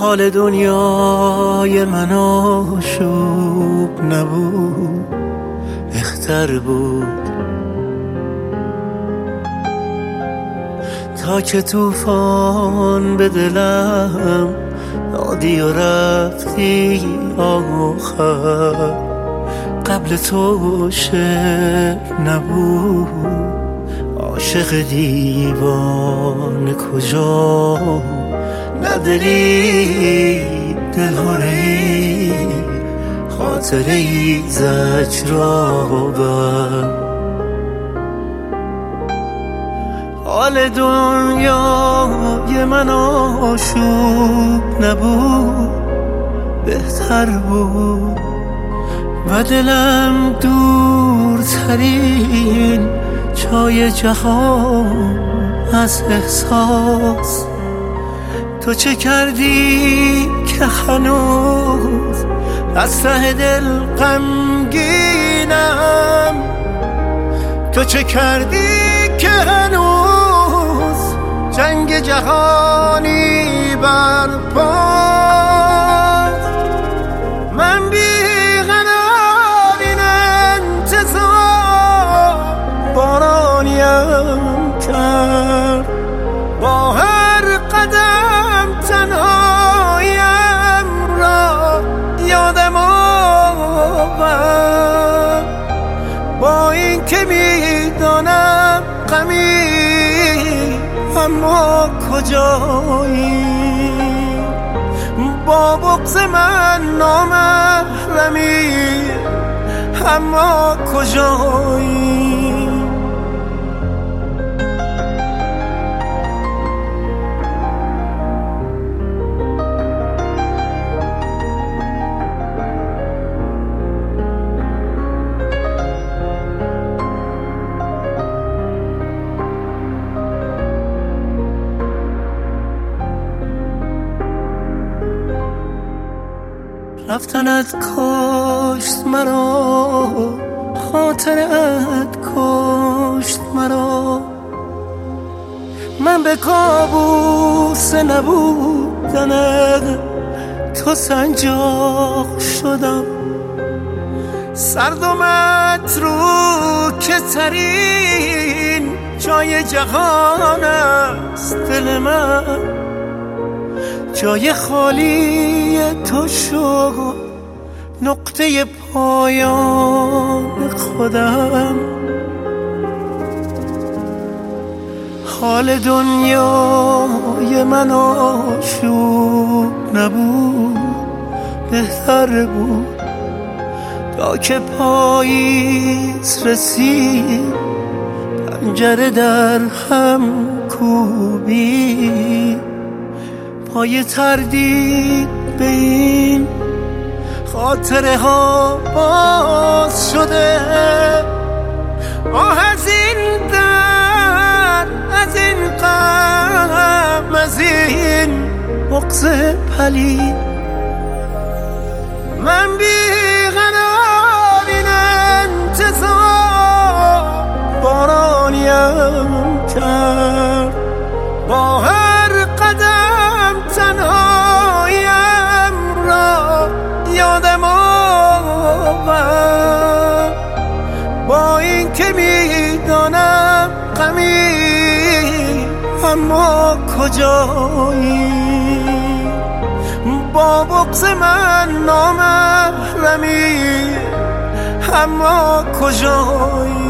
حال دنیای من آشوب نبود، بهتر بود تا که طوفان به دلم دادی و رفتی آخر. قبل تو شعر نبود، عاشق دیوانه کجا، نداری دلهایی خاطری زجرآور. حال دنیای من آشوب نبود، بهتر بود و دلم دورترین جای جهان از احساس. تو چه کردی که هنوز از ته دل غمگینم؟ تو چه کردی که هنوز جنگ جهانی برپاست؟ من بی‌قرار این انتظار بارانیم کرد، با هر قدم تنهایم را یادم آورد. با این که میدانم غمی اما کجایی، با بغض من نامحرمی اما کجایی. رفتنت کشت مرا، خاطرت کشت مرا. من به کابوس نبودن تو سنجاق شدم. سرد و متروکه ترین جای جهان است دل من، جای خالی تو شد نقطه پایان خودم. حال دنیای من آشوب نبود، بهتر بود تا که پاییز رسید پنجره در هم کوبید. پای تردید به این خاطره ها باز شده، از این در، از این غم، از این بغض پلید. من بی‌قرار این انتظار بارانیم کرد، با هر قدم تنهایم را یادم آورد. با این که میدانم غمی اما کجایی، با بغض من نامحرمی اما کجایی.